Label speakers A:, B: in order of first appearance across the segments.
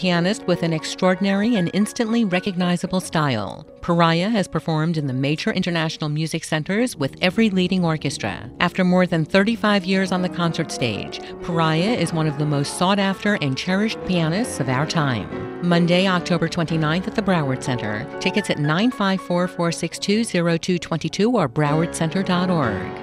A: pianist with an extraordinary and instantly recognizable style. Pariah has performed in the major international music centers with every leading orchestra. After more than 35 years on the concert stage, Pariah is one of the most sought-after and cherished pianists of our time. Monday, October 29th at the Broward Center. Tickets at 954-462-0222 or browardcenter.org.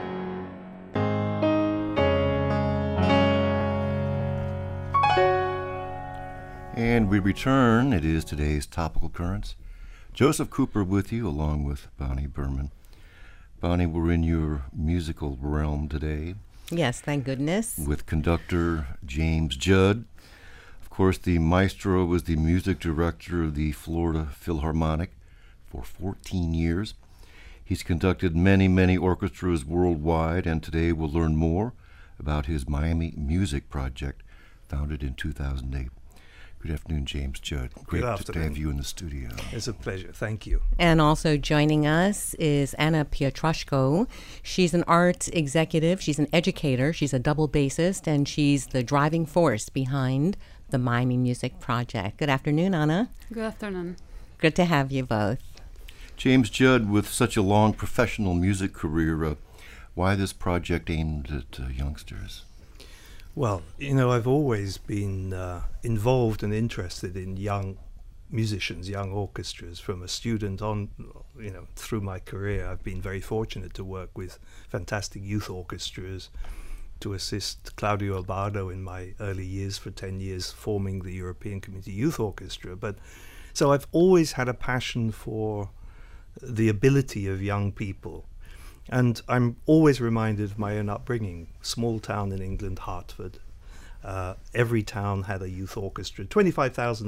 B: And we return. It is today's Topical Currents. Joseph Cooper with you, along with Bonnie Berman. Bonnie, we're in your musical realm today.
A: Yes, thank goodness.
B: With conductor James Judd. Of course, the maestro was the music director of the Florida Philharmonic for 14 years. He's conducted many, many orchestras worldwide, and today we'll learn more about his Miami Music Project, founded in 2008. Good afternoon, James Judd. Great to have you in the studio.
C: It's a pleasure. Thank you.
A: And also joining us is Anna Piotraszko. She's an arts executive. She's an educator. She's a double bassist, and she's the driving force behind the Miami Music Project. Good afternoon, Anna.
D: Good afternoon.
A: Good to have you both.
B: James Judd, with such a long professional music career, why this project aimed at youngsters?
C: Well, I've always been involved and interested in young musicians, young orchestras. From a student on, through my career, I've been very fortunate to work with fantastic youth orchestras, to assist Claudio Abbado in my early years for 10 years, forming the European Community Youth Orchestra. So I've always had a passion for the ability of young people. And I'm always reminded of my own upbringing. Small town in England, Hartford. Every town had a youth orchestra. 25,000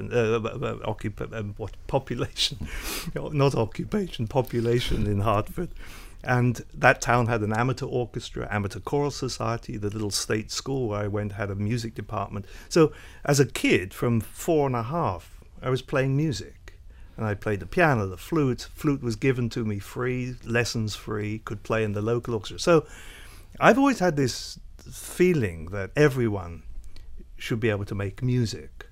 C: population, not occupation, population in Hartford. And that town had an amateur orchestra, amateur choral society. The little state school where I went had a music department. So as a kid, from 4.5, I was playing music. And I played the piano, the flute. Flute was given to me free, lessons free, could play in the local orchestra. So I've always had this feeling that everyone should be able to make music.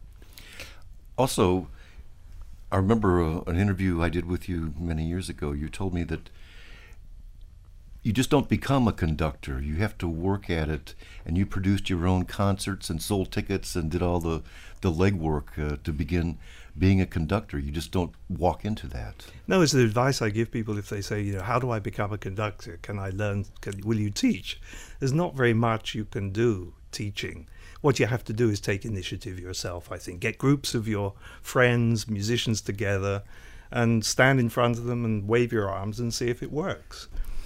B: Also, I remember an interview I did with you many years ago. You told me that you just don't become a conductor. You have to work at it, and you produced your own concerts and sold tickets and did all the legwork to begin being a conductor. You just don't walk into that.
C: No, it's the advice I give people if they say, how do I become a conductor? Can I learn? Will you teach? There's not very much you can do teaching. What you have to do is take initiative yourself, I think. Get groups of your friends, musicians together, and stand in front of them and wave your arms and see if it works.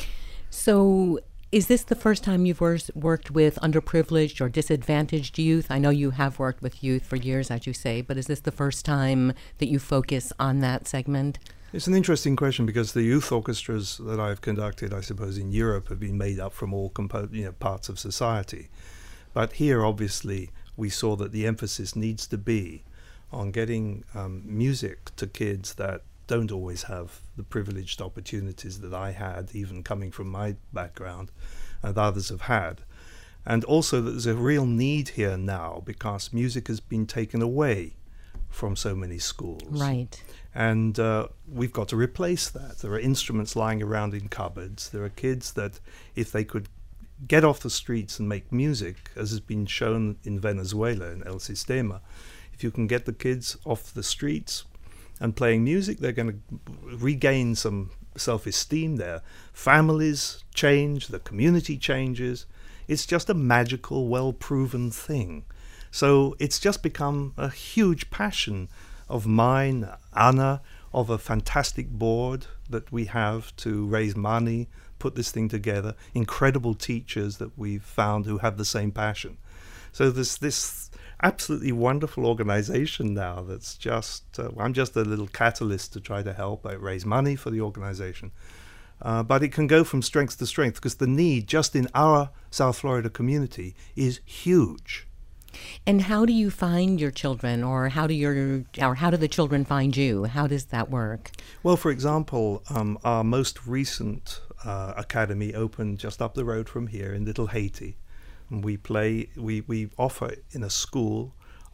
A: So is this the first time you've worked with underprivileged or disadvantaged youth? I know you have worked with youth for years, as you say, but is this the first time that you focus on that segment?
C: It's an interesting question because the youth orchestras that I've conducted, I suppose, in Europe have been made up from all parts of society. But here, obviously, we saw that the emphasis needs to be on getting music to kids that don't always have the privileged opportunities that I had, even coming from my background, and others have had. And also that there's a real need here now because music has been taken away from so many schools.
A: Right.
C: And we've got to replace that. There are instruments lying around in cupboards. There are kids that, if they could get off the streets and make music, as has been shown in Venezuela, in El Sistema, if you can get the kids off the streets and playing music, they're going to regain some self-esteem. Their families change, the community changes. It's just a magical, well-proven thing. So it's just become a huge passion of mine, Anna, of a fantastic board that we have to raise money, put this thing together, incredible teachers that we've found who have the same passion. So there's this absolutely wonderful organization now that's just, I'm just a little catalyst to try to help raise money for the organization. But it can go from strength to strength because the need just in our South Florida community is huge.
A: And how do you find your children, or how do the children find you? How does that work?
C: Well, for example, our most recent academy opened just up the road from here in Little Haiti. And we offer in a school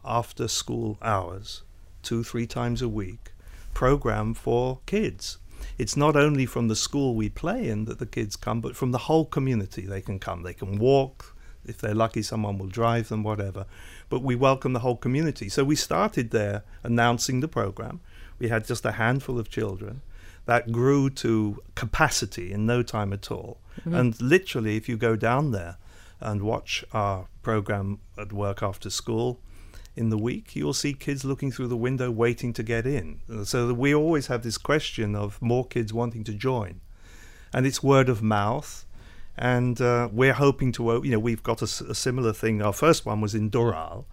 C: after school hours, 2-3 times a week, program for kids. It's not only from the school we play in that the kids come, but from the whole community they can come. They can walk. If they're lucky, someone will drive them, whatever. But we welcome the whole community. So we started there announcing the program. We had just a handful of children. That grew to capacity in no time at all. Mm-hmm. And literally, if you go down there and watch our program at work after school in the week, you'll see kids looking through the window waiting to get in. So we always have this question of more kids wanting to join. And it's word of mouth. And we're hoping to, we've got a similar thing. Our first one was in Doral.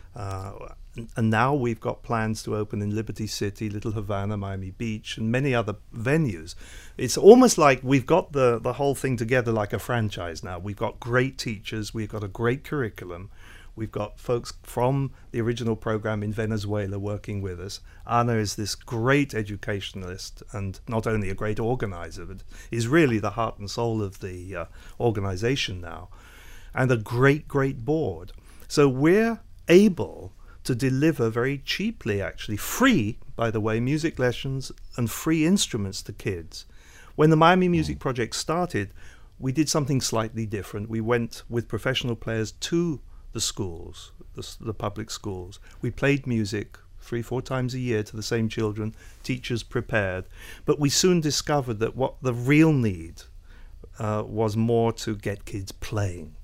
C: And now we've got plans to open in Liberty City, Little Havana, Miami Beach, and many other venues. It's almost like we've got the whole thing together like a franchise now. We've got great teachers. We've got a great curriculum. We've got folks from the original program in Venezuela working with us. Ana is this great educationalist and not only a great organizer, but is really the heart and soul of the organization now. And a great, great board. So we're able to deliver very cheaply, actually, free, by the way, music lessons and free instruments to kids. When the Miami Music Project started, we did something slightly different. We went with professional players to the schools, the public schools. We played music 3-4 times a year to the same children, teachers prepared. But we soon discovered that what the real need was more to get kids playing.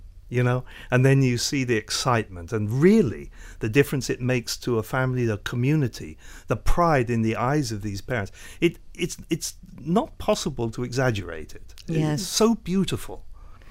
C: And then you see the excitement and really the difference it makes to a family, the community, the pride in the eyes of these parents. It's not possible to exaggerate it.
A: Yes.
C: It's so beautiful.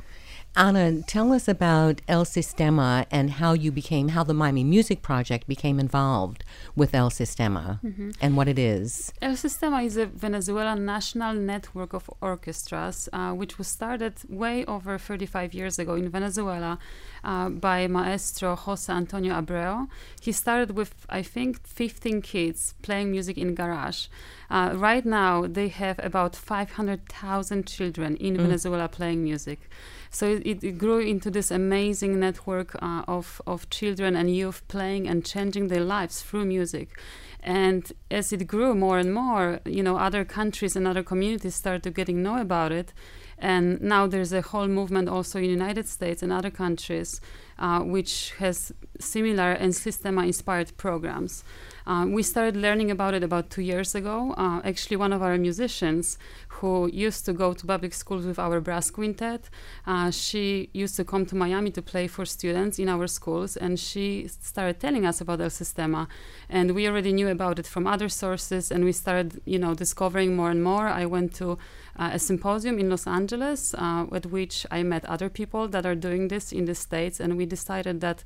A: Ana, tell us about El Sistema and how the Miami Music Project became involved with El Sistema and what it is.
D: El Sistema is a Venezuelan national network of orchestras, which was started way over 35 years ago in Venezuela by Maestro Jose Antonio Abreu. He started with, I think, 15 kids playing music in garage. Right now, they have about 500,000 children in Venezuela playing music. So it grew into this amazing network of children and youth playing and changing their lives through music. And as it grew more and more, other countries and other communities started getting know about it. And now there's a whole movement also in the United States and other countries which has similar El Sistema-inspired programs. We started learning about it about 2 years ago. Actually, one of our musicians who used to go to public schools with our brass quintet, she used to come to Miami to play for students in our schools, and she started telling us about El Sistema. And we already knew about it from other sources, and we started, discovering more and more. I went to a symposium in Los Angeles, at which I met other people that are doing this in the States, and we decided that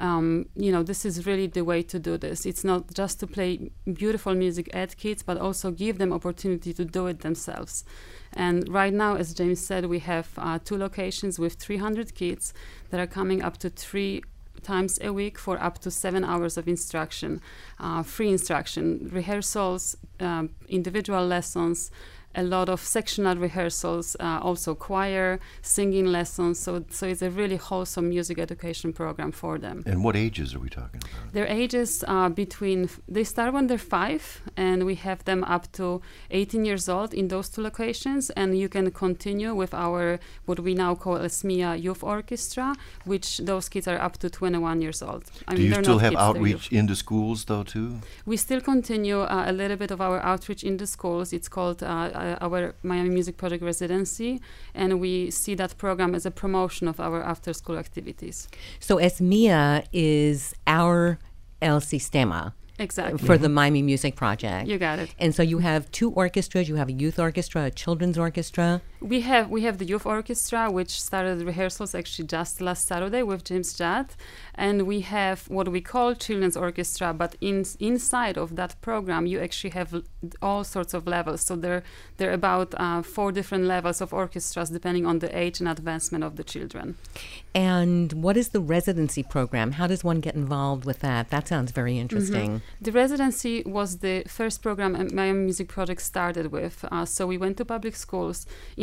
D: this is really the way to do this. It's not just to play beautiful music at kids, but also give them opportunity to do it themselves. And right now, as James said, we have 2 locations with 300 kids that are coming up to 3 times a week for up to 7 hours of instruction, free instruction, rehearsals, individual lessons, a lot of sectional rehearsals, also choir, singing lessons. So it's a really wholesome music education program for them.
B: And what ages are we talking about?
D: Their ages they start when they're 5, and we have them up to 18 years old in those 2 locations. And you can continue with our, what we now call ESMIA Youth Orchestra, which those kids are up to 21 years old.
B: Do you still have outreach into schools, though, too?
D: We still continue a little bit of our outreach in the schools. It's called our Miami Music Project Residency, and we see that program as a promotion of our after-school activities.
A: So ESMIA is our El Sistema.
D: Exactly.
A: For the Miami Music Project.
D: You got it.
A: And so you have 2 orchestras. You have a youth orchestra, a children's orchestra.
D: We have the youth orchestra, which started rehearsals actually just last Saturday with James Judd. And we have what we call children's orchestra, but inside of that program, you actually have all sorts of levels. So there are about 4 different levels of orchestras, depending on the age and advancement of the children.
A: And what is the residency program? How does one get involved with that? That sounds very interesting.
D: The residency was the first program Miami Music Project started with. So we went to public schools in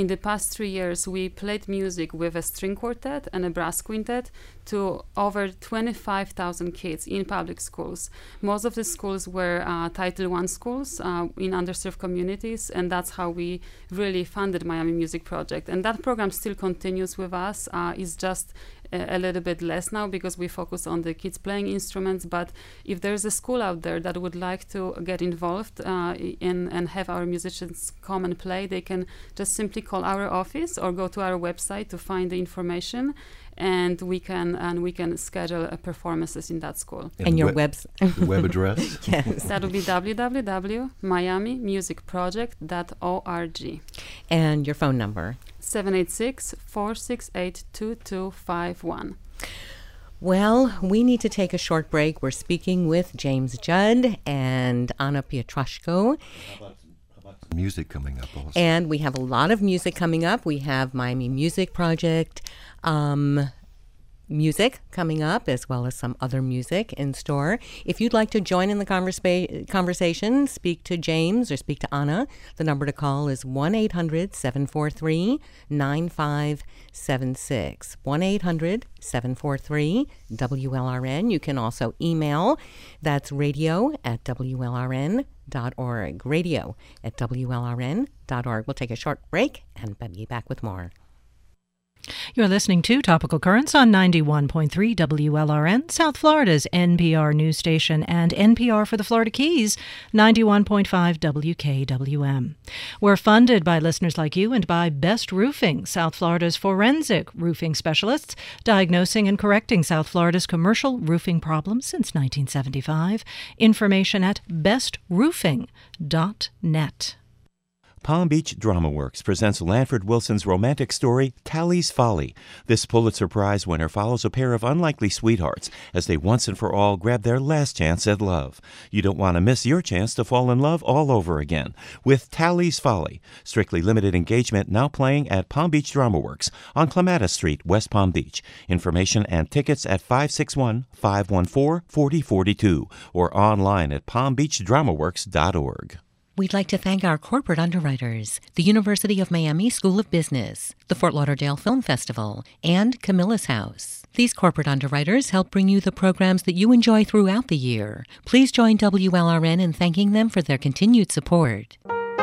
D: in the past 3 years, we played music with a string quartet and a brass quintet to over 25,000 kids in public schools. Most of the schools were Title I schools in underserved communities, and that's how we really funded Miami Music Project. And that program still continues with us. It's just a little bit less now because we focus on the kids playing instruments. But if there's a school out there that would like to get involved and have our musicians come and play, they can just simply call our office or go to our website to find the information, and we can schedule performances in that school.
A: And your
B: web address?
A: Yes.
D: That would be www.miamimusicproject.org.
A: And your phone number?
D: 786-468-2251.
A: Well, we need to take a short break. We're speaking with James Judd and Anna Pietraszko.
B: How about some music coming up also?
A: And we have a lot of music coming up. We have Miami Music Project music coming up, as well as some other music in store. If you'd like to join in the conversation, speak to James or speak to Anna, the number to call is 1-800-743-9576. 1-800-743-WLRN. You can also email. That's radio@WLRN.org. Radio@WLRN.org. We'll take a short break and be back with more.
E: You're listening to Topical Currents on 91.3 WLRN, South Florida's NPR news station, and NPR for the Florida Keys, 91.5 WKWM. We're funded by listeners like you and by Best Roofing, South Florida's forensic roofing specialists, diagnosing and correcting South Florida's commercial roofing problems since 1975. Information at bestroofing.net.
F: Palm Beach Drama Works presents Lanford Wilson's romantic story, Tally's Folly. This Pulitzer Prize winner follows a pair of unlikely sweethearts as they once and for all grab their last chance at love. You don't want to miss your chance to fall in love all over again with Tally's Folly. Strictly limited engagement now playing at Palm Beach Drama Works on Clematis Street, West Palm Beach. Information and tickets at 561-514-4042 or online at palmbeachdramaworks.org.
A: We'd like to thank our corporate underwriters, the University of Miami School of Business, the Fort Lauderdale Film Festival, and Camilla's House. These corporate underwriters help bring you the programs that you enjoy throughout the year. Please join WLRN in thanking them for their continued support.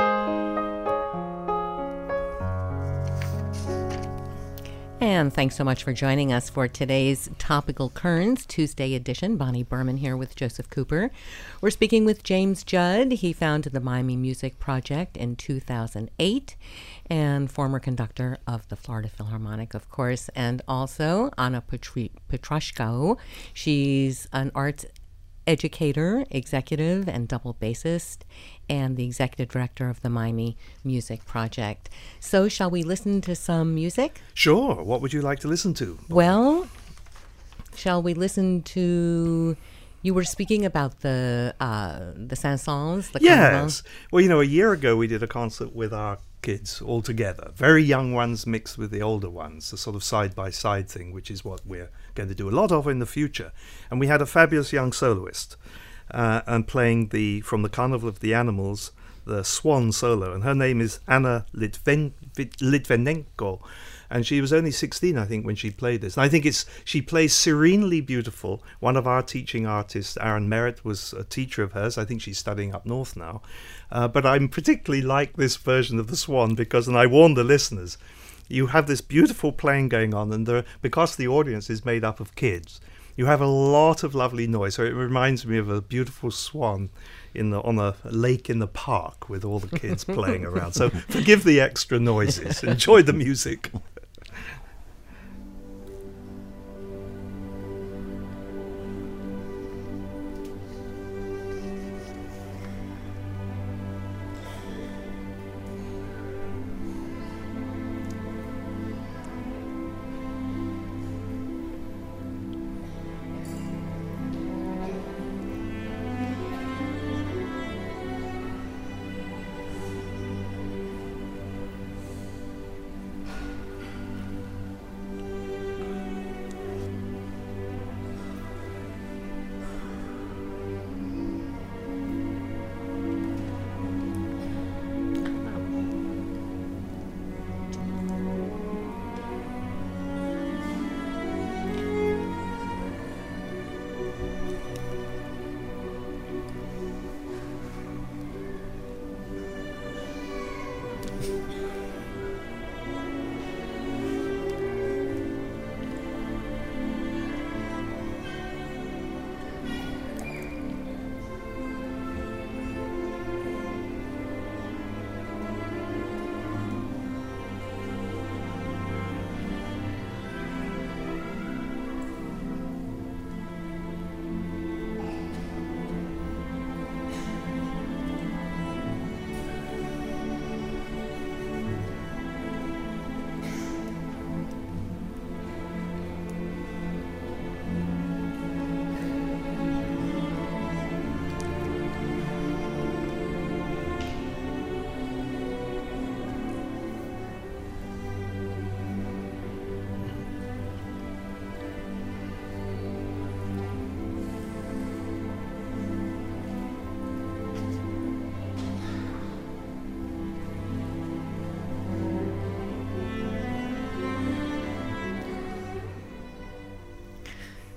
A: And thanks so much for joining us for today's Topical Currents Tuesday edition. Bonnie Berman here with Joseph Cooper. We're speaking with James Judd. He founded the Miami Music Project in 2008 and former conductor of the Florida Philharmonic, of course, and also Anna Pietraszko. She's an arts educator, executive, and double bassist, and the executive director of the Miami Music Project. So shall we listen to some music?
C: Sure. What would you like to listen to?
A: Well, shall we listen to... You were speaking about the chansons, the
C: Yes. Well, a year ago we did a concert with our kids all together. Very young ones mixed with the older ones, a sort of side-by-side thing, which is what we're going to do a lot of in the future. And we had a fabulous young soloist and playing from the Carnival of the Animals, the Swan solo. And her name is Anna Litvinenko. And she was only 16, I think, when she played this. And I think she plays serenely beautiful. One of our teaching artists, Aaron Merritt, was a teacher of hers. I think she's studying up north now. But I'm particularly like this version of the Swan because, and I warn the listeners, you have this beautiful playing going on, and because the audience is made up of kids, you have a lot of lovely noise. So it reminds me of a beautiful swan on a lake in the park with all the kids playing around. So forgive the extra noises. Enjoy the music.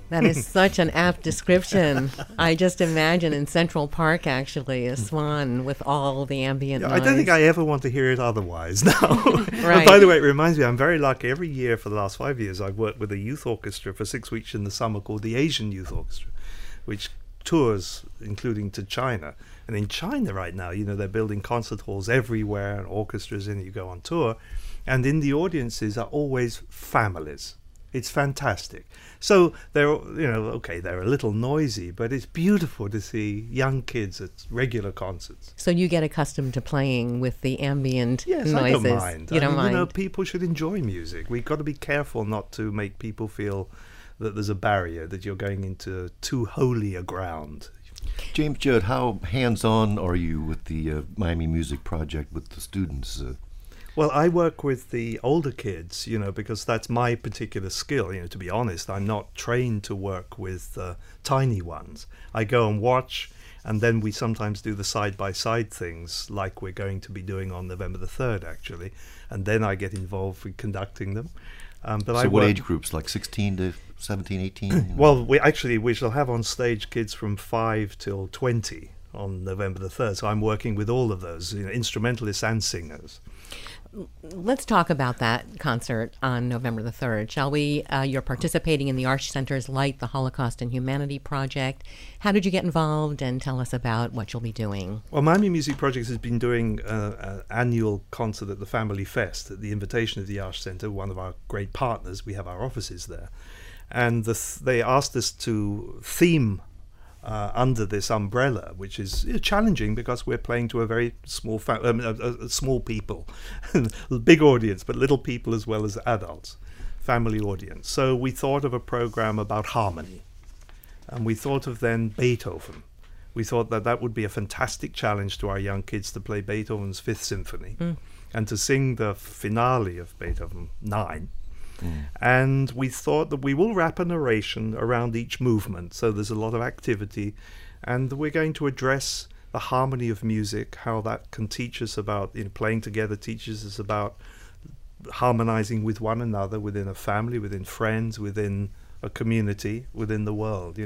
A: That is such an apt description. I just imagine in Central Park, actually, a swan with all the ambient noise.
C: I don't think I ever want to hear it otherwise now.
A: Right.
C: And by the way, it reminds me, I'm very lucky. Every year for the last 5 years, I've worked with a youth orchestra for 6 weeks in the summer called the Asian Youth Orchestra, which tours, including to China. And in China right now, they're building concert halls everywhere and orchestras, and you go on tour. And in the audiences are always families. It's fantastic. So they're a little noisy, but it's beautiful to see young kids at regular concerts.
A: So you get accustomed to playing with the ambient
C: noises.
A: noises.
C: I don't mind.
A: You don't mind.
C: People should enjoy music. We've got to be careful not to make people feel that there's a barrier, that you're going into too holy a ground.
B: James Judd, how hands-on are you with the Miami Music Project with the students?
C: Well, I work with the older kids, because that's my particular skill. To be honest, I'm not trained to work with tiny ones. I go and watch, and then we sometimes do the side-by-side things like we're going to be doing on November the 3rd, actually. And then I get involved with conducting them.
B: So what age groups, like 16 to 17, 18?
C: Well, we shall have on stage kids from 5 till 20 on November the 3rd. So I'm working with all of those, instrumentalists and singers.
A: Let's talk about that concert on November the 3rd, shall we? You're participating in the Arch Center's Light the Holocaust and Humanity project. How did you get involved, and tell us about what you'll be doing?
C: Well, Miami Music Project has been doing an annual concert at the Family Fest at the invitation of the Arch Center, one of our great partners. We have our offices there. And they asked us to theme under this umbrella, which is challenging because we're playing to a very small small people, big audience, but little people as well as adults, family audience. So we thought of a program about harmony, and we thought of then Beethoven. We thought that would be a fantastic challenge to our young kids to play Beethoven's Fifth Symphony and to sing the finale of Beethoven 9. And we thought that we will wrap a narration around each movement, so there's a lot of activity, and we're going to address the harmony of music, how that can teach us about playing together, teaches us about harmonizing with one another within a family, within friends, within a community, within the world,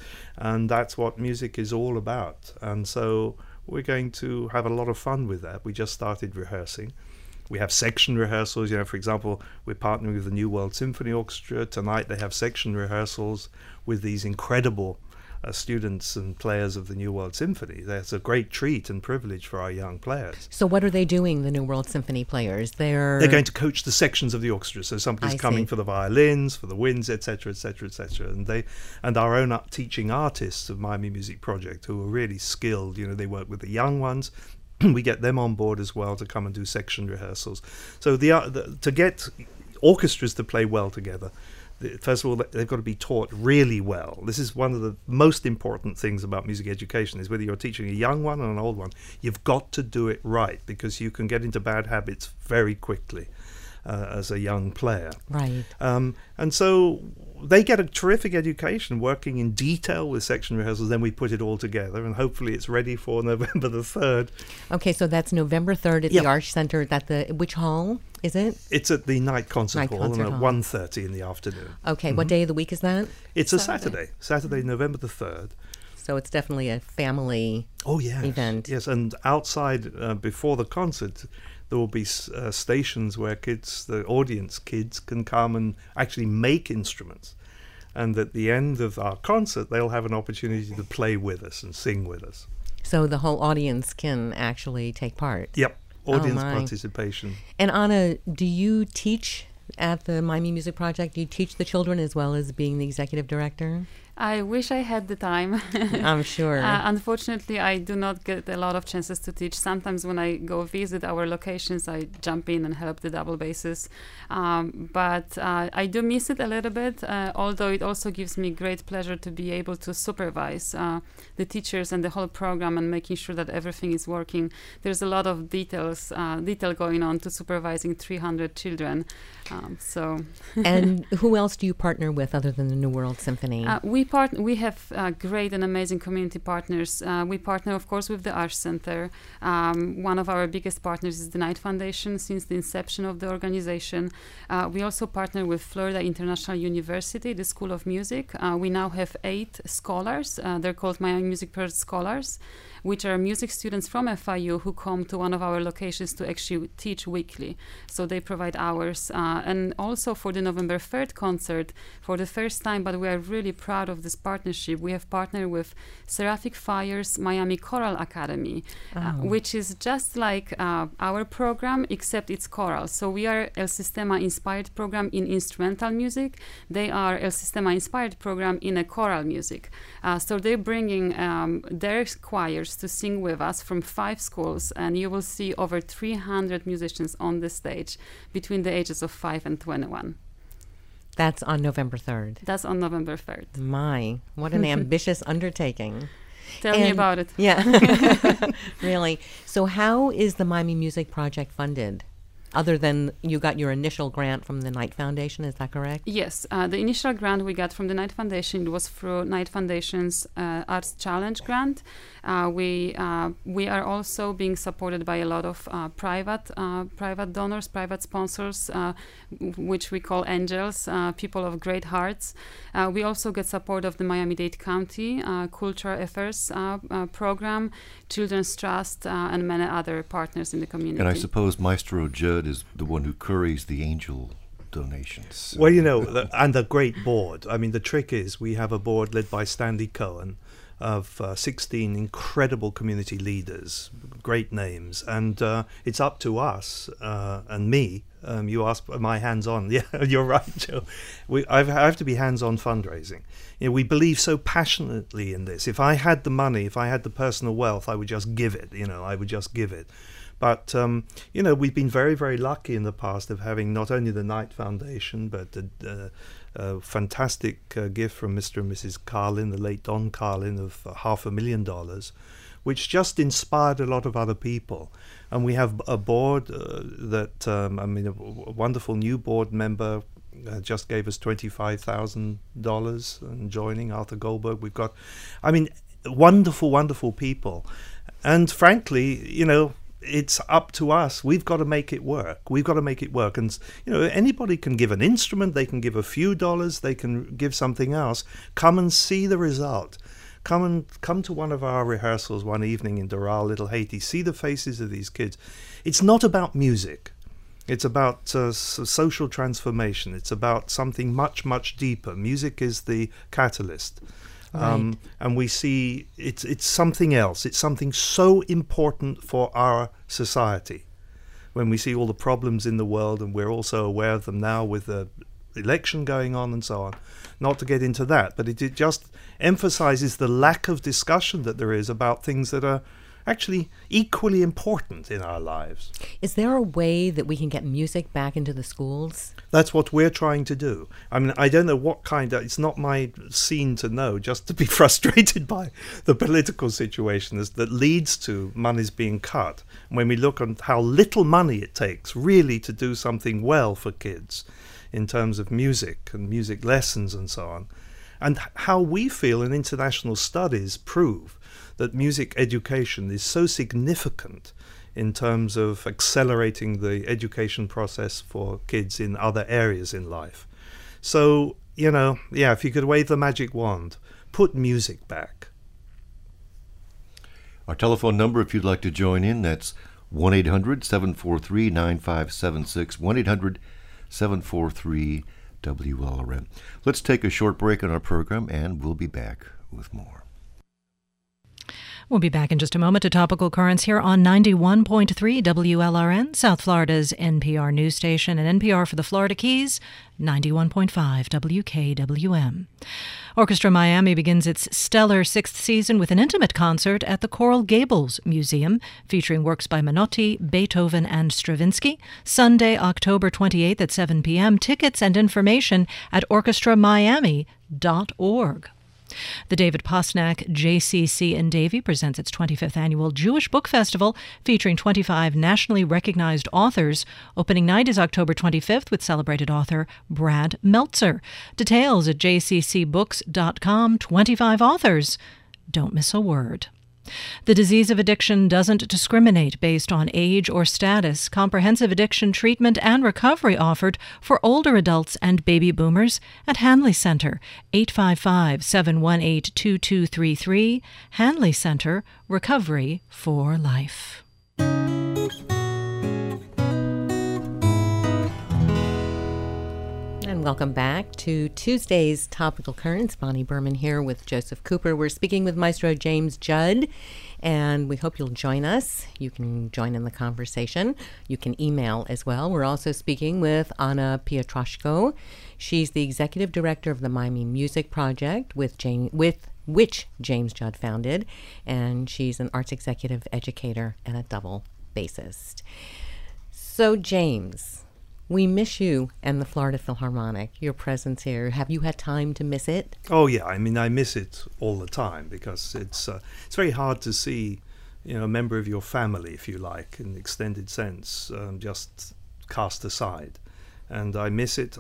C: and that's what music is all about. And so we're going to have a lot of fun with that. We just started rehearsing. We have section rehearsals. For example, we're partnering with the New World Symphony Orchestra. Tonight they have section rehearsals with these incredible students and players of the New World Symphony. That's a great treat and privilege for our young players.
A: So what are they doing, the New World Symphony players? They're
C: going to coach the sections of the orchestra. So somebody's coming for the violins, for the winds, etc., etc., etc. And our own teaching artists of Miami Music Project, who are really skilled. They work with the young ones. We get them on board as well to come and do section rehearsals. So to get orchestras to play well together, first of all, they've got to be taught really well. This is one of the most important things about music education, is whether you're teaching a young one or an old one, you've got to do it right, because you can get into bad habits very quickly as a young player.
A: Right.
C: And so they get a terrific education working in detail with section rehearsals. Then we put it all together, and hopefully it's ready for November the 3rd.
A: Okay, so that's November 3rd at the Arch Center. Which hall is it?
C: It's at the Night Concert Hall at 1:30 in the afternoon.
A: Okay, what day of the week is that?
C: It's a Saturday, November the 3rd.
A: So it's definitely a family event.
C: Yes, and outside before the concert, there will be stations where the audience kids can come and actually make instruments. And at the end of our concert, they'll have an opportunity to play with us and sing with us.
A: So the whole audience can actually take part?
C: Yep, audience participation.
A: And Anna, do you teach at the Miami Music Project? Do you teach the children as well as being the executive director?
D: I wish I had the time.
A: I'm sure.
D: Unfortunately, I do not get a lot of chances to teach. Sometimes when I go visit our locations, I jump in and help the double basses. But I do miss it a little bit, although it also gives me great pleasure to be able to supervise the teachers and the whole program and making sure that everything is working. There's a lot of detail going on to supervising 300 children.
A: And who else do you partner with other than the New World Symphony?
D: We We have great and amazing community partners. We partner, of course, with the Arts Center. One of our biggest partners is the Knight Foundation since the inception of the organization. We also partner with Florida International University, the School of Music. We now have 8 scholars. They're called Miami Music Pearl Scholars, which are music students from FIU who come to one of our locations to actually teach weekly. So they provide hours. And also for the November 3rd concert, for the first time, but we are really proud of this partnership, we have partnered with Seraphic Fire's Miami Choral Academy, which is just like our program, except it's choral. So we are El Sistema inspired program in instrumental music. They are El Sistema inspired program in a choral music. So they're bringing their choirs to sing with us from 5 schools, and you will see over 300 musicians on the stage between the ages of 5 and 21.
A: That's on November 3rd.
D: That's on November 3rd.
A: My, what an ambitious undertaking.
D: Tell me about it.
A: Yeah, really. So how is the Miami Music Project funded? Other than you got your initial grant from the Knight Foundation, is that correct?
D: Yes, the initial grant we got from the Knight Foundation, it was through Knight Foundation's Arts Challenge grant. We are also being supported by a lot of private donors, private sponsors, which we call angels, people of great hearts. We also get support of the Miami-Dade County Cultural Affairs program, Children's Trust, and many other partners in the community.
B: And I suppose Maestro Judd is the one who curries the angel donations.
C: Well, and a great board. I mean, the trick is we have a board led by Stanley Cohen of 16 incredible community leaders, great names, and it's up to us and me. You asked, am I hands-on? Yeah, you're right, Joe. I have to be hands-on fundraising. We believe so passionately in this. If I had the money, if I had the personal wealth, I would just give it. I would just give it. But, we've been very, very lucky in the past of having not only the Knight Foundation, but a fantastic gift from Mr. and Mrs. Carlin, the late Don Carlin, of $500,000, which just inspired a lot of other people. And we have a board a wonderful new board member just gave us $25,000 and joining Arthur Goldberg. We've got, wonderful, wonderful people. And frankly, it's up to us. We've got to make it work. And, anybody can give an instrument, they can give a few dollars, they can give something else. Come and see the result. Come to one of our rehearsals one evening in Doral, Little Haiti. See the faces of these kids. It's not about music. It's about social transformation. It's about something much, much deeper. Music is the catalyst. Right. And we see it's something else. It's something so important for our society. When we see all the problems in the world, and we're also aware of them now with the election going on and so on. Not to get into that, but it just emphasizes the lack of discussion that there is about things that are actually equally important in our lives.
A: Is there a way that we can get music back into the schools?
C: That's what we're trying to do. I don't know what it's not my scene to know, just to be frustrated by the political situation that leads to monies being cut. When we look at how little money it takes really to do something well for kids in terms of music and music lessons and so on, and how we feel, and international studies prove, that music education is so significant in terms of accelerating the education process for kids in other areas in life. So, if you could wave the magic wand, put music back.
B: Our telephone number, if you'd like to join in, that's 1-800-743-9576, 1-800-743-WLRN. Let's take a short break on our program, and we'll be back with more.
E: We'll be back in just a moment to Topical Currents here on 91.3 WLRN, South Florida's NPR news station, and NPR for the Florida Keys, 91.5 WKWM. Orchestra Miami begins its stellar 6th season with an intimate concert at the Coral Gables Museum, featuring works by Menotti, Beethoven, and Stravinsky. Sunday, October 28th at 7 p.m. Tickets and information at orchestramiami.org. The David Posnack JCC in Davie presents its 25th annual Jewish Book Festival featuring 25 nationally recognized authors. Opening night is October 25th with celebrated author Brad Meltzer. Details at jccbooks.com. 25 authors. Don't miss a word. The disease of addiction doesn't discriminate based on age or status. Comprehensive addiction treatment and recovery offered for older adults and baby boomers at Hanley Center, 855-718-2233. Hanley Center, Recovery for Life.
A: And welcome back to Tuesday's Topical Currents. Bonnie Berman here with Joseph Cooper. We're speaking with Maestro James Judd, and we hope you'll join us. You can join in the conversation. You can email as well. We're also speaking with Anna Pietraszko. She's the executive director of the Miami Music Project, which James Judd founded, and she's an arts executive educator and a double bassist. So, James, we miss you and the Florida Philharmonic, your presence here. Have you had time to miss it?
C: Oh, yeah. I mean, I miss it all the time because it's very hard to see, a member of your family, if you like, in an extended sense, just cast aside. And I miss it.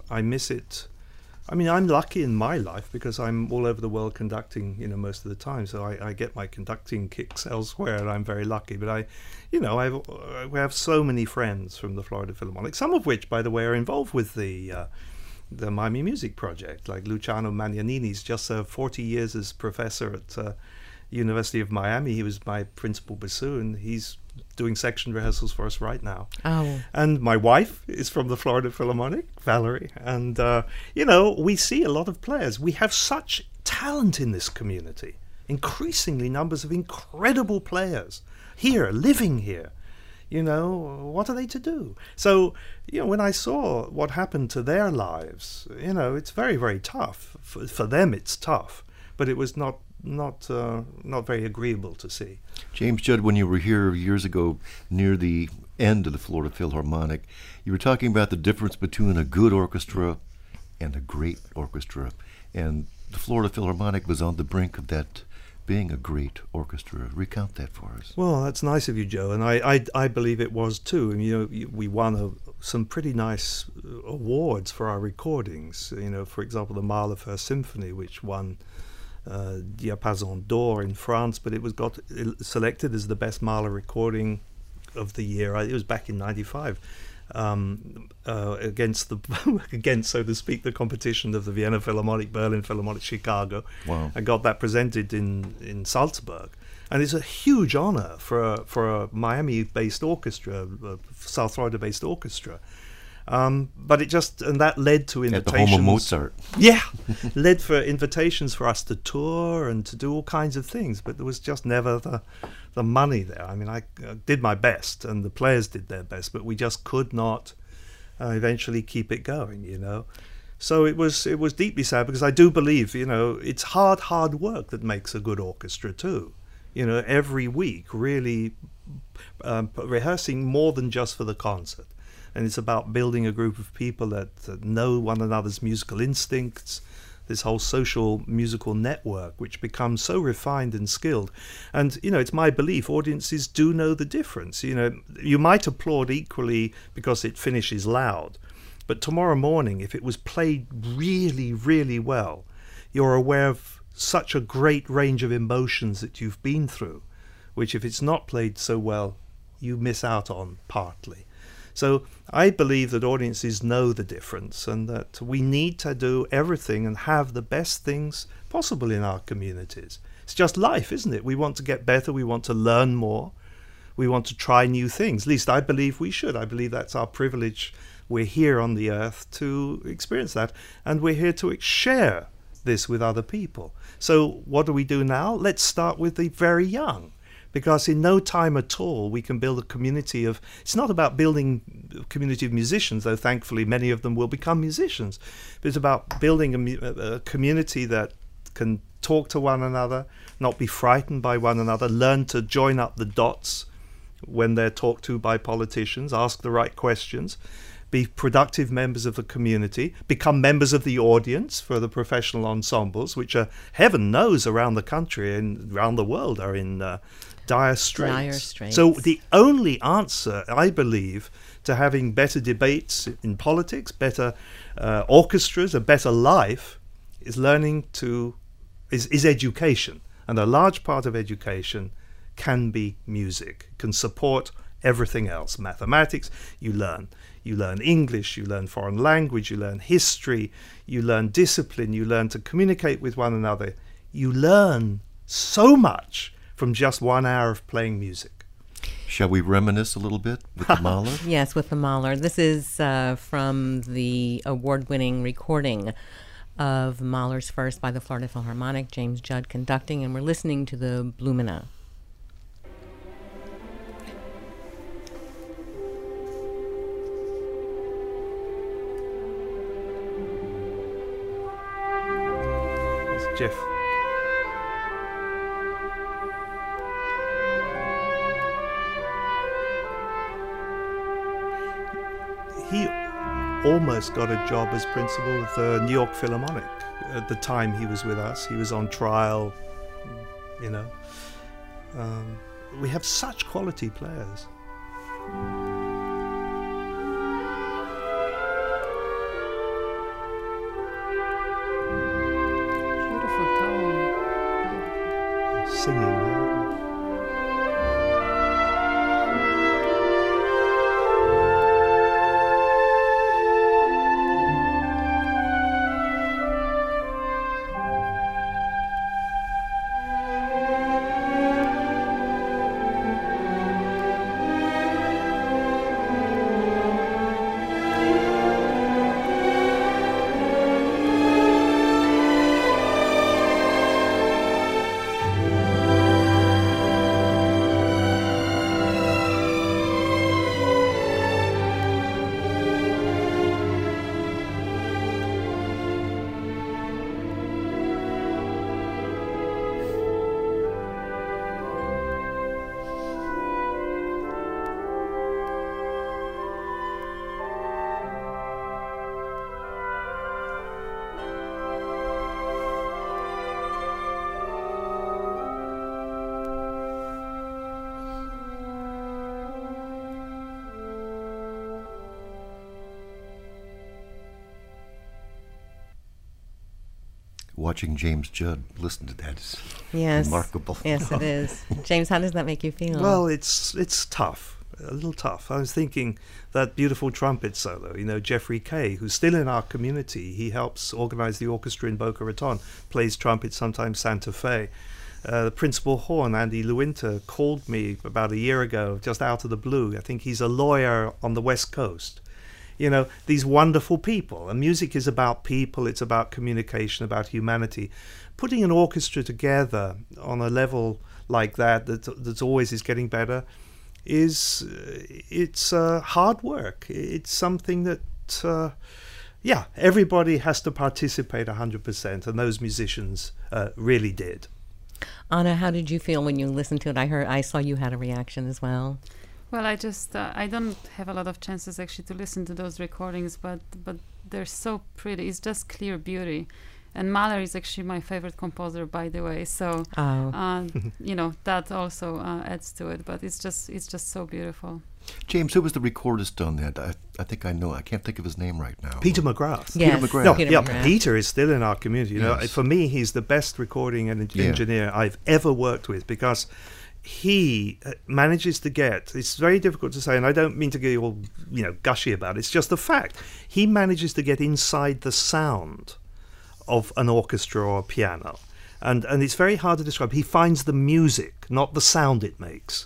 C: I mean, I'm lucky in my life because I'm all over the world conducting, most of the time. So I get my conducting kicks elsewhere, and I'm very lucky. But we have so many friends from the Florida Philharmonic, some of which, by the way, are involved with the Miami Music Project. Like Luciano Magnanini's just 40 years as professor at University of Miami. He was my principal bassoon. He's doing section rehearsals for us right now.
A: Oh.
C: And my wife is from the Florida Philharmonic, Valerie. And, we see a lot of players. We have such talent in this community. Increasingly numbers of incredible players here, living here. What are they to do? So, when I saw what happened to their lives, it's very, very tough. For them, it's tough. But it was not very agreeable to see.
B: James Judd, when you were here years ago near the end of the Florida Philharmonic, you were talking about the difference between a good orchestra and a great orchestra. And the Florida Philharmonic was on the brink of that being a great orchestra. Recount that for us.
C: Well, that's nice of you, Joe. And I believe it was too. I mean, we won some pretty nice awards for our recordings. For example, the Mahler Symphony, which won Diapason d'Or in France, but it was got selected as the best Mahler recording of the year. It was back in '95 against, so to speak, the competition of the Vienna Philharmonic, Berlin Philharmonic, Chicago.
B: Wow. I
C: got that presented in Salzburg. And it's a huge honor for a Miami-based orchestra, a South Florida-based orchestra. But that led to invitations. At the home of
B: Mozart.
C: Yeah, led for invitations for us to tour and to do all kinds of things. But there was just never the money there. I mean, I did my best, and the players did their best, but we just could not eventually keep it going. So it was deeply sad because I do believe, it's hard work that makes a good orchestra too. Every week, really rehearsing more than just for the concert. And it's about building a group of people that know one another's musical instincts, this whole social musical network, which becomes so refined and skilled. And, it's my belief audiences do know the difference. You might applaud equally because it finishes loud. But tomorrow morning, if it was played really, really well, you're aware of such a great range of emotions that you've been through, which if it's not played so well, you miss out on partly. So I believe that audiences know the difference and that we need to do everything and have the best things possible in our communities. It's just life, isn't it? We want to get better. We want to learn more. We want to try new things. At least I believe we should. I believe that's our privilege. We're here on the earth to experience that. And we're here to share this with other people. So what do we do now? Let's start with the very young. Because in no time at all we can build a community of, it's not about building a community of musicians, though thankfully many of them will become musicians, but it's about building a community that can talk to one another, not be frightened by one another, learn to join up the dots when they're talked to by politicians, ask the right questions, be productive members of the community, become members of the audience for the professional ensembles, which are, heaven knows, around the country and around the world are in dire straits. So the only answer, I believe, to having better debates in politics, better orchestras, a better life, is education. And a large part of education can be music, can support everything else. Mathematics, you learn English, you learn foreign language, you learn history, you learn discipline, you learn to communicate with one another. You learn so much from just 1 hour of playing music.
B: Shall we reminisce a little bit with the Mahler?
A: Yes, with the Mahler. This is from the award-winning recording of Mahler's First by the Florida Philharmonic, James Judd conducting, and we're listening to the Blumina.
C: It's Jeff. He almost got a job as principal of the New York Philharmonic. At the time he was with us, he was on trial, you know. We have such quality players.
D: Beautiful tone.
C: Singing.
B: Watching James Judd listen to that is
A: Yes.
B: remarkable.
A: Yes, it is. James, how does that make you feel?
C: Well, it's tough, a little tough. I was thinking that beautiful trumpet solo, you know, Jeffrey Kay, who's still in our community. He helps organize the orchestra in Boca Raton, plays trumpet, sometimes Santa Fe. The principal horn, Andy Lewinter, called me about a year ago, just out of the blue. I think he's a lawyer on the West Coast. You know, these wonderful people. And music is about people, it's about communication, about humanity. Putting an orchestra together on a level like that's always is getting better, it's hard work. It's something that, everybody has to participate 100%, and those musicians really did.
A: Anna, how did you feel when you listened to it? I saw you had a reaction as well.
D: Well, I just I don't have a lot of chances actually to listen to those recordings, but they're so pretty. It's just clear beauty, and Mahler is actually my favorite composer, by the way. So you know, that also adds to it. But it's just so beautiful.
B: James, who was the recordist on that? I think I know. I can't think of his name right now.
C: Peter McGrath.
A: Yes.
B: Peter McGrath.
C: No,
A: Peter
C: yeah,
A: McGrath.
C: Peter is still in our community. You know,
B: Yes.
C: for me, he's the best recording and engineer I've ever worked with, because he manages to get, it's very difficult to say, and I don't mean to get all, you know, gushy about it, it's just a fact. He manages to get inside the sound of an orchestra or a piano. And it's very hard to describe. He finds the music, not the sound it makes.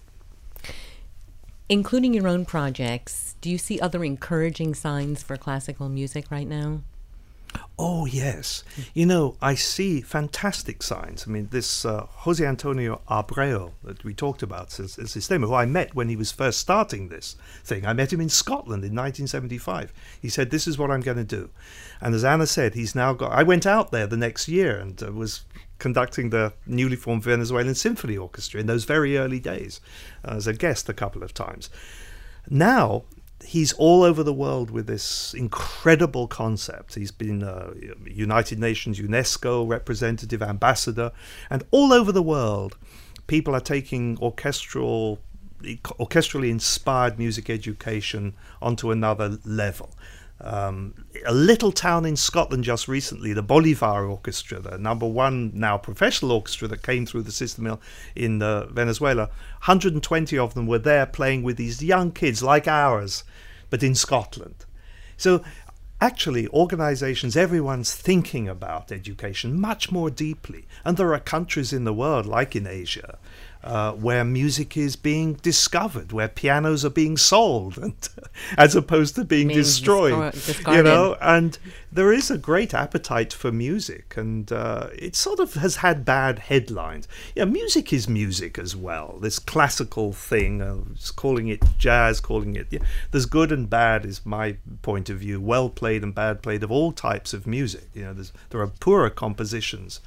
A: Including your own projects, do you see other encouraging signs for classical music right now?
C: Oh, yes. You know, I see fantastic signs. I mean, this Jose Antonio Abreu that we talked about as Sistema, who I met when he was first starting this thing. I met him in Scotland in 1975. He said, this is what I'm going to do. And as Anna said, he's now got... I went out there the next year and was conducting the newly formed Venezuelan Symphony Orchestra in those very early days as a guest a couple of times. Now, he's all over the world with this incredible concept. He's been United Nations UNESCO representative, ambassador, and all over the world, people are taking orchestrally inspired music education onto another level. A little town in Scotland just recently, the Bolivar Orchestra, the number one now professional orchestra that came through the system in Venezuela, 120 of them were there playing with these young kids like ours, but in Scotland. So actually, organizations, everyone's thinking about education much more deeply. And there are countries in the world, like in Asia, where music is being discovered, where pianos are being sold, and as opposed to being destroyed. You know, and there is a great appetite for music, and it sort of has had bad headlines. Yeah, music is music as well. This classical thing, calling it jazz, calling it, there's good and bad, is my point of view. Well played and bad played of all types of music. You know, there are poorer compositions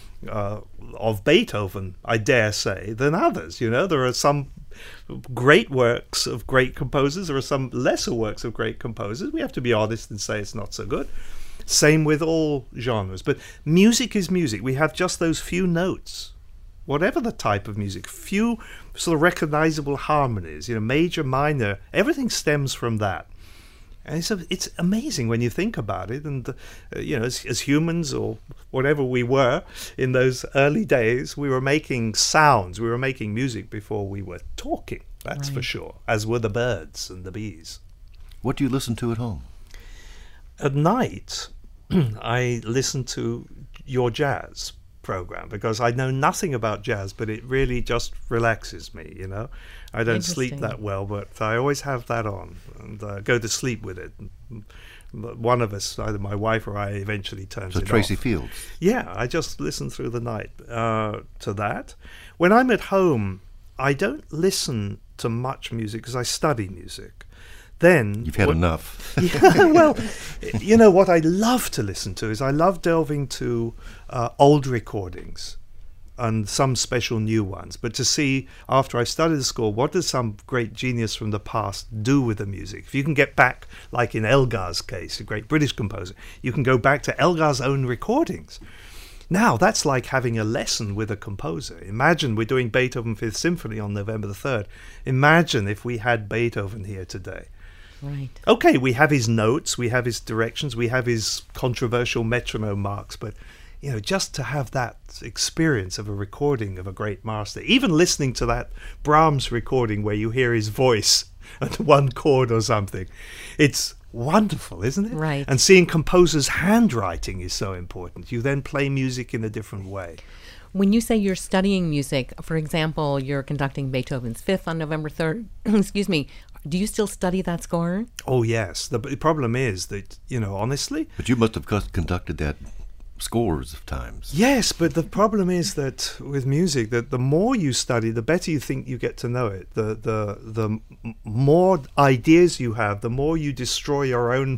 C: of Beethoven, I dare say, than others. You know, there are some great works of great composers, there are some lesser works of great composers. We have to be honest and say it's not so good. Same with all genres. But music is music. We have just those few notes, whatever the type of music, few sort of recognizable harmonies, you know, major, minor, everything stems from that. And it's amazing when you think about it. And, you know, as humans or whatever we were in those early days, we were making sounds, we were making music before we were talking, that's for sure, as were the birds and the bees.
B: What do you listen to at home?
C: At night, I listen to your jazz program because I know nothing about jazz, but it really just relaxes me, you know. I don't sleep that well, but I always have that on and go to sleep with it. One of us, either my wife or I, eventually turns it off.
B: So Tracy Fields.
C: Yeah, I just listen through the night to that. When I'm at home, I don't listen to much music because I study music. Then
B: you've had enough.
C: Yeah, well, you know what I love to listen to is I love delving to old recordings and some special new ones. But to see, after I've studied the score, what does some great genius from the past do with the music? If you can get back, like in Elgar's case, a great British composer, you can go back to Elgar's own recordings. Now, that's like having a lesson with a composer. Imagine we're doing Beethoven Fifth Symphony on November the 3rd. Imagine if we had Beethoven here today.
A: Right.
C: Okay, we have his notes, we have his directions, we have his controversial metronome marks, but you know, just to have that experience of a recording of a great master, even listening to that Brahms recording where you hear his voice at one chord or something, it's wonderful, isn't it?
A: Right.
C: And seeing composers' handwriting is so important. You then play music in a different way.
A: When you say you're studying music, for example, you're conducting Beethoven's Fifth on November 3rd, excuse me, do you still study that score?
C: Oh, yes. The problem is that, you know, honestly...
B: But you must have conducted that scores of times.
C: Yes, but the problem is that with music, that the more you study, the better you think you get to know it. The more ideas you have, the more you destroy your own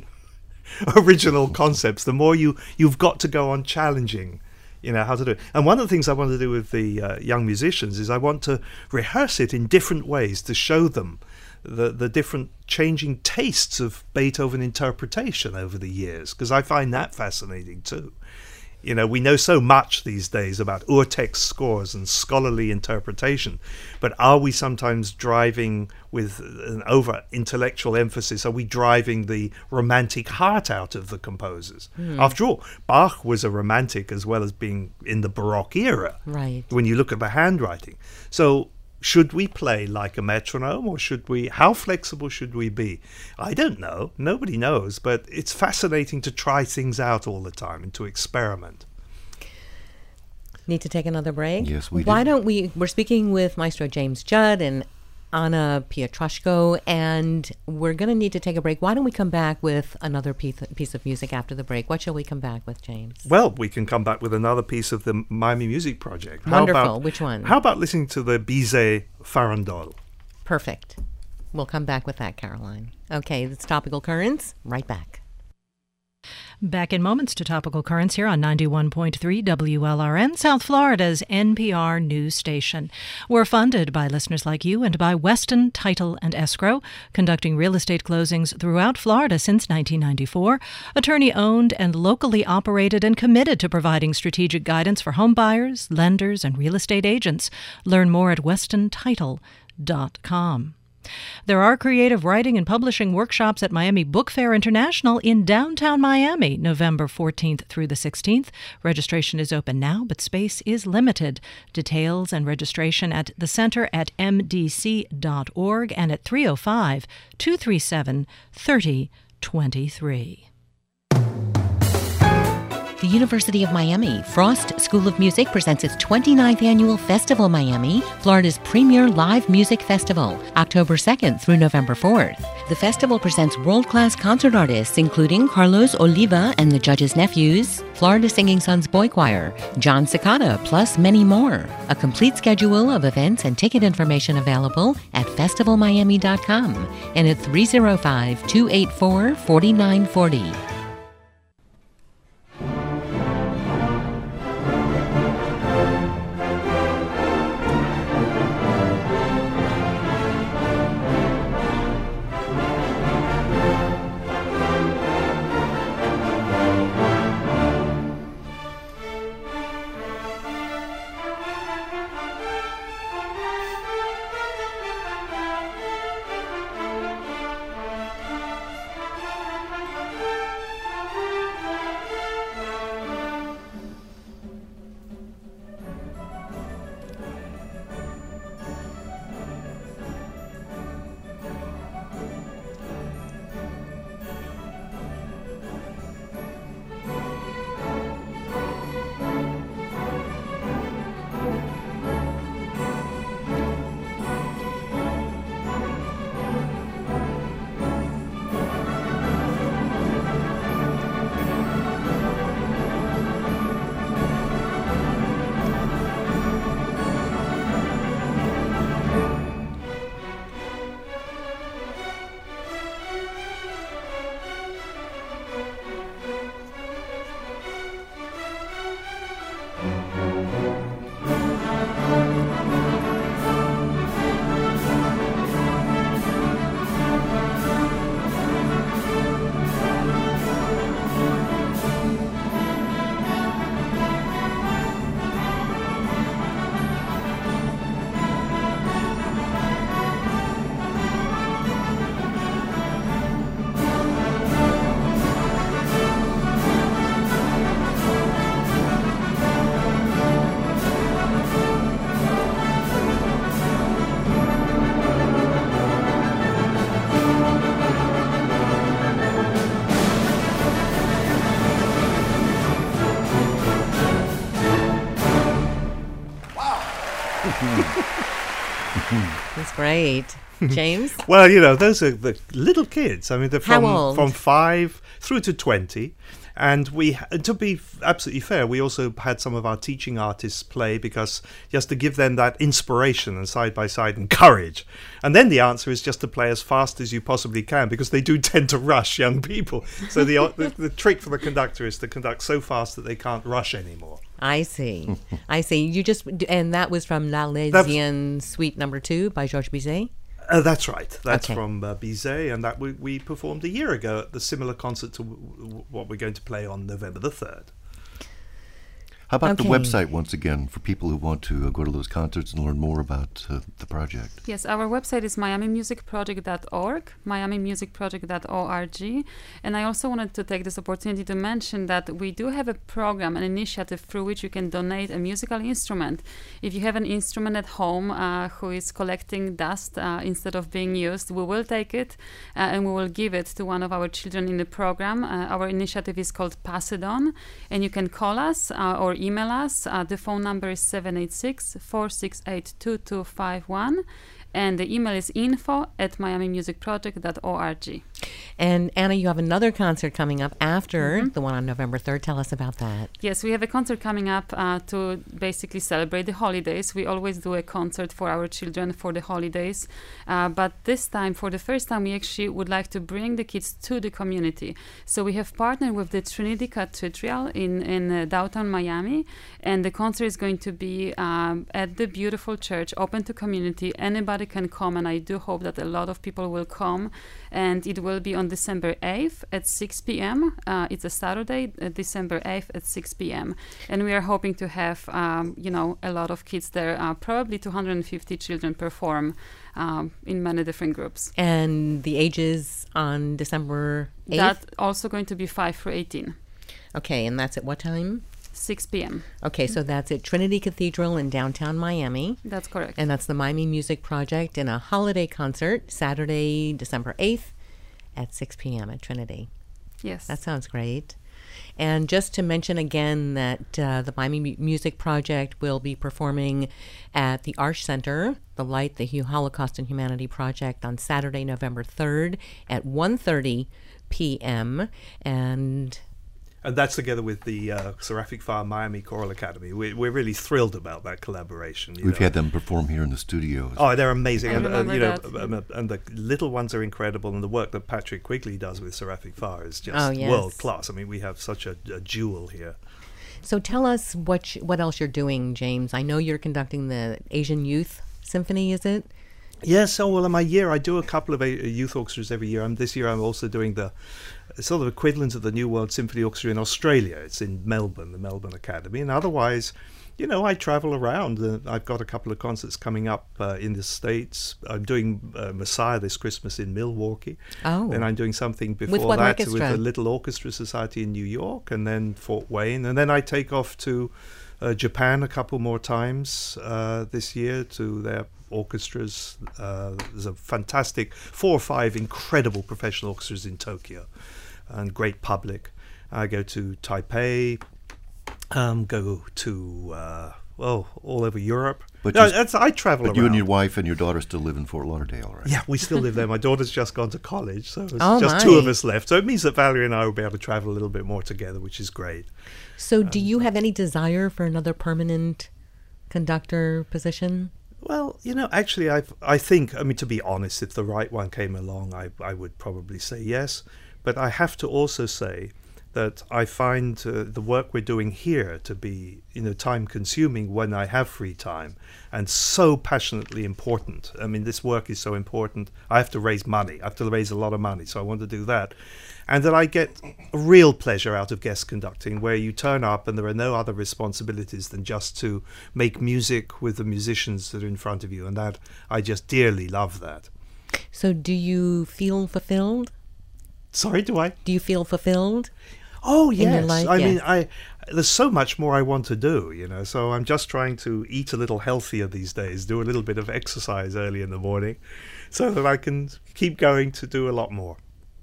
C: original concepts, the more you've got to go on challenging, you know, how to do it. And one of the things I want to do with the young musicians is I want to rehearse it in different ways to show them the different changing tastes of Beethoven interpretation over the years, because I find that fascinating too. You know, we know so much these days about urtext scores and scholarly interpretation, but are we sometimes driving with an over-intellectual emphasis? Are we driving the romantic heart out of the composers? After all, Bach was a romantic as well as being in the Baroque era,
A: right?
C: When you look at the handwriting. So should we play like a metronome, or how flexible should we be? I don't know. Nobody knows, but it's fascinating to try things out all the time and to experiment.
A: Need to take another break?
B: Yes, we do.
A: Why don't we're speaking with Maestro James Judd and Anna Pietraszko, and we're going to need to take a break. Why don't we come back with another piece of music after the break? What shall we come back with, James?
C: Well, we can come back with another piece of the Miami Music Project.
A: Wonderful. Which one?
C: How about listening to the Bizet Farandole?
A: Perfect. We'll come back with that, Caroline. Okay, it's Topical Currents. Right back.
E: Back in moments to Topical Currents here on 91.3 WLRN, South Florida's NPR news station. We're funded by listeners like you and by Weston Title and Escrow, conducting real estate closings throughout Florida since 1994. Attorney-owned and locally operated and committed to providing strategic guidance for home buyers, lenders, and real estate agents. Learn more at westontitle.com. There are creative writing and publishing workshops at Miami Book Fair International in downtown Miami, November 14th through the 16th. Registration is open now, but space is limited. Details and registration at the center at mdc.org and at 305-237-3023.
A: The University of Miami Frost School of Music presents its 29th annual Festival Miami, Florida's premier live music festival, October 2nd through November 4th. The festival presents world-class concert artists including Carlos Oliva and the Judge's Nephews, Florida Singing Sons Boy Choir, John Cicada, plus many more. A complete schedule of events and ticket information available at festivalmiami.com and at 305-284-4940. That's great. James?
C: Well, you know, those are the little kids. I mean, they're
A: How old?
C: from 5 through to 20. And to be absolutely fair, we also had some of our teaching artists play because just to give them that inspiration and side by side and courage. And then the answer is just to play as fast as you possibly can because they do tend to rush young people. So the trick for the conductor is to conduct so fast that they can't rush anymore.
A: I see. I see. And that was from La Lésienne Suite Number 2 by Georges Bizet?
C: That's right. That's
A: okay.
C: from Bizet, and that we performed a year ago at the similar concert to what we're going to play on November the 3rd.
B: How about the website once again for people who want to go to those concerts and learn more about the project?
D: Yes, our website is miamimusicproject.org, miamimusicproject.org. And I also wanted to take this opportunity to mention that we do have a program, an initiative through which you can donate a musical instrument. If you have an instrument at home who is collecting dust instead of being used, we will take it and we will give it to one of our children in the program. Our initiative is called Pass It On, and you can call us or email us. The phone number is 786-468-2251. And the email is info@miamimusicproject.org.
A: And Anna, you have another concert coming up after the one on November 3rd. Tell us about that.
D: Yes, we have a concert coming up to basically celebrate the holidays. We always do a concert for our children for the holidays. But this time, for the first time, we actually would like to bring the kids to the community. So we have partnered with the Trinity Cathedral in downtown Miami. And the concert is going to be at the beautiful church, open to community. Anybody can come, and I do hope that a lot of people will come. And it will be on December 8th at 6 p.m. It's a Saturday, December 8th at 6 p.m. And we are hoping to have, a lot of kids there. Probably 250 children perform in many different groups.
A: And the ages on December 8th?
D: That's also going to be 5 through 18.
A: Okay, and that's at what time?
D: 6 p.m.
A: Okay, so that's at Trinity Cathedral in downtown Miami.
D: That's correct.
A: And that's the Miami Music Project in a holiday concert, Saturday, December 8th at 6 p.m. at Trinity.
D: Yes.
A: That sounds great. And just to mention again that the Miami Music Project will be performing at the Arch Center, the Light, the Holocaust and Humanity Project, on Saturday, November 3rd at 1:30 p.m. And
C: that's together with the Seraphic Fire Miami Choral Academy. We're really thrilled about that collaboration.
B: We've had them perform here in the studios.
C: Oh, they're amazing, and
D: that.
C: and the little ones are incredible, and the work that Patrick Quigley does with Seraphic Fire is just world class. I mean, we have such a jewel here.
A: So tell us what else you're doing, James. I know you're conducting the Asian Youth Symphony, is it?
C: Yes, in my year, I do a couple of youth orchestras every year. This year I'm also doing the sort of equivalent of the New World Symphony Orchestra in Australia. It's in Melbourne, the Melbourne Academy. And otherwise, I travel around. I've got a couple of concerts coming up in the States. I'm doing Messiah this Christmas in Milwaukee.
A: Oh.
C: And I'm doing something before
A: with what
C: that
A: orchestra?
C: with the Little Orchestra Society in New York, and then Fort Wayne. And then I take off to Japan a couple more times this year to their orchestras. There's a fantastic 4 or 5 incredible professional orchestras in Tokyo and great public. I go to Taipei, go to all over Europe.
B: But
C: I travel around.
B: You and your wife and your daughter still live in Fort Lauderdale, right?
C: Yeah, we still live there. My daughter's just gone to college, so it's
A: Oh,
C: just
A: my.
C: 2 of us left. So it means that Valerie and I will be able to travel a little bit more together, which is great.
A: So do you have any desire for another permanent conductor position?
C: Well, actually, I think, to be honest, if the right one came along, I would probably say yes. But I have to also say that I find the work we're doing here to be, time-consuming when I have free time, and so passionately important. This work is so important. I have to raise money. I have to raise a lot of money, so I want to do that. And that I get a real pleasure out of guest conducting, where you turn up and there are no other responsibilities than just to make music with the musicians that are in front of you. And that, I just dearly love that.
A: So do you feel fulfilled?
C: Sorry, do I?
A: Do you feel fulfilled?
C: Oh,
A: in your
C: yes.
A: life? Yes.
C: There's so much more I want to do, so I'm just trying to eat a little healthier these days, do a little bit of exercise early in the morning, so that I can keep going to do a lot more.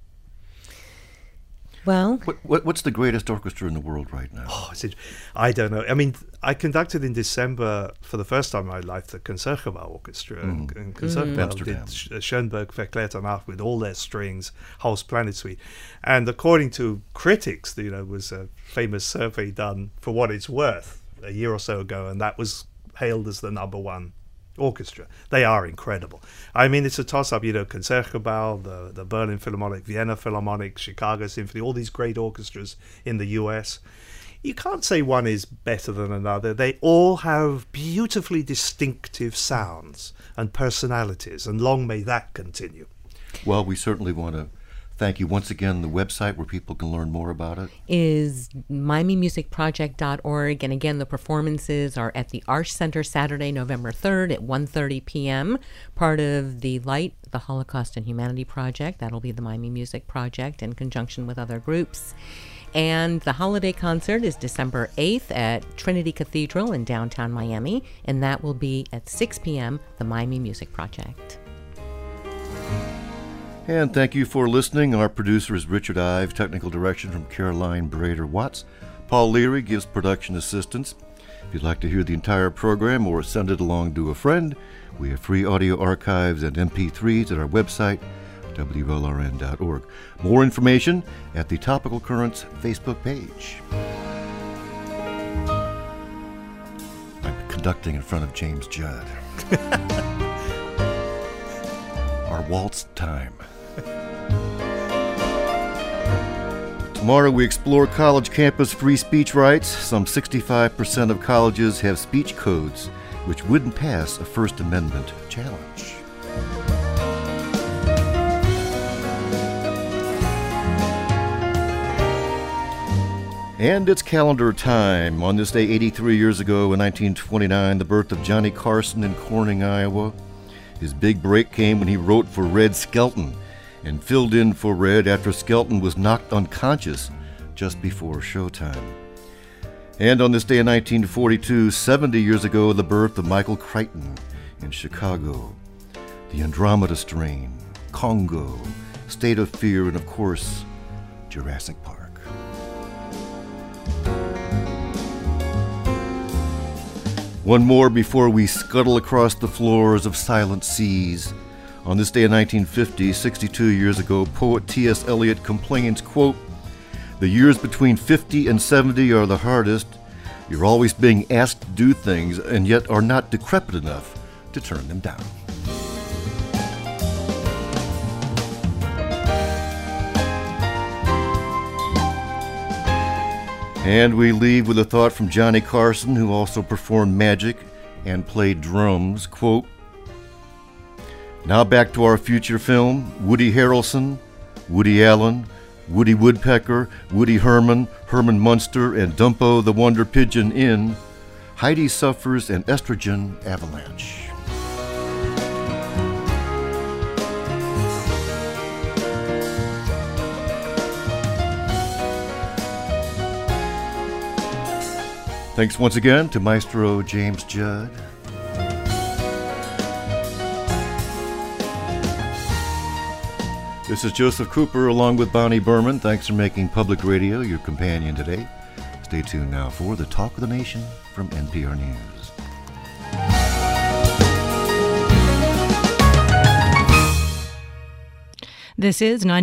A: Well,
B: What's the greatest orchestra in the world right now?
C: I don't know. I conducted in December for the first time in my life the Concertgebouw Orchestra. And Concertgebouw
B: Amsterdam.
C: did Schoenberg, Verkleert and Ach with all their strings, Holst Planet Suite. And according to critics, was a famous survey done for what it's worth a year or so ago, and that was hailed as the #1 orchestra. They are incredible. It's a toss-up, Concertgebouw, the Berlin Philharmonic, Vienna Philharmonic, Chicago Symphony, all these great orchestras in the US. You can't say one is better than another. They all have beautifully distinctive sounds and personalities, and long may that continue.
B: Well, we certainly want to thank you once again. The website where people can learn more about it
A: is MiamiMusicProject.org. And again, the performances are at the Arch Center Saturday, November 3rd at 1:30 p.m. Part of the Light, the Holocaust and Humanity Project. That'll be the Miami Music Project in conjunction with other groups. And the holiday concert is December 8th at Trinity Cathedral in downtown Miami. And that will be at 6 p.m., the Miami Music Project.
B: And thank you for listening. Our producer is Richard Ives, technical direction from Caroline Brader-Watts. Paul Leary gives production assistance. If you'd like to hear the entire program or send it along to a friend, we have free audio archives and MP3s at our website, WLRN.org. More information at the Topical Currents Facebook page. I'm conducting in front of James Judd. Our waltz time. Tomorrow we explore college campus free speech rights. Some 65% of colleges have speech codes which wouldn't pass a First Amendment challenge. And it's calendar time. On this day 83 years ago in 1929, the birth of Johnny Carson in Corning, Iowa. His big break came when he wrote for Red Skelton and filled in for Red after Skelton was knocked unconscious just before showtime. And on this day in 1942, 70 years ago, the birth of Michael Crichton in Chicago. The Andromeda Strain, Congo, State of Fear, and of course, Jurassic Park. One more before we scuttle across the floors of silent seas. On this day in 1950, 62 years ago, poet T.S. Eliot complains, quote, "The years between 50 and 70 are the hardest. You're always being asked to do things and yet are not decrepit enough to turn them down." And we leave with a thought from Johnny Carson, who also performed magic and played drums, quote, "Now back to our future film, Woody Harrelson, Woody Allen, Woody Woodpecker, Woody Herman, Herman Munster, and Dumpo the Wonder Pigeon in Heidi Suffers an Estrogen Avalanche." Thanks once again to Maestro James Judd. This is Joseph Cooper along with Bonnie Berman. Thanks for making Public Radio your companion today. Stay tuned now for the Talk of the Nation from NPR News.
E: This is